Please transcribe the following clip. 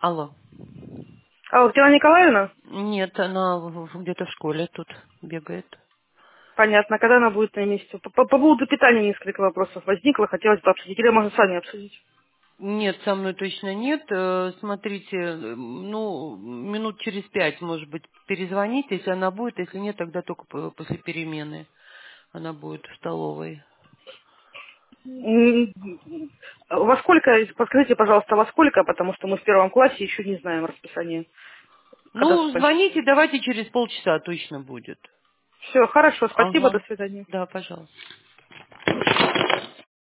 Алло. Алло, Татьяна Николаевна? Нет, она где-то в школе тут бегает. Понятно, когда она будет на месте? По поводу питания несколько вопросов возникло, хотелось бы обсудить. Или можно с вами обсудить? Нет, со мной точно нет. Смотрите, ну, минут через 5, может быть, перезвоните, если она будет. Если нет, тогда только после перемены. Она будет в столовой. М, Во сколько, подскажите, пожалуйста, во сколько, потому что мы в первом классе еще не знаем расписание. Когда Ну, звоните, давайте через полчаса точно будет. Все, хорошо, спасибо, до Ага. свидания. Да, пожалуйста.